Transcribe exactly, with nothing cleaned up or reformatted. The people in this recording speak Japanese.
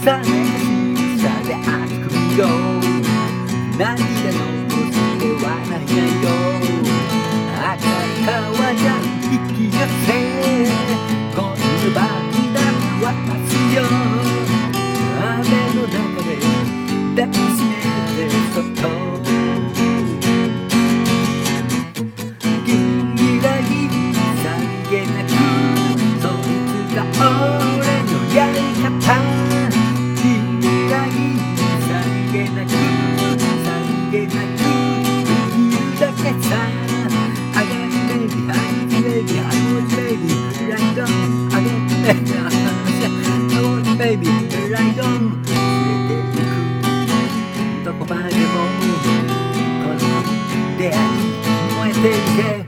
さしさで熱く見よう涙の落ちてはないよ赤い川じゃ引き寄せ今度バキだ渡すよ雨の中で抱きしめてそっと君がいいさりげなくそいつが俺のやり方君がいいさりげなくさりげなく言うだけさI got baby, I got baby, I want baby, right on I got baby, I want baby, right on 連れて行くどこまでもこの出会い燃えていけ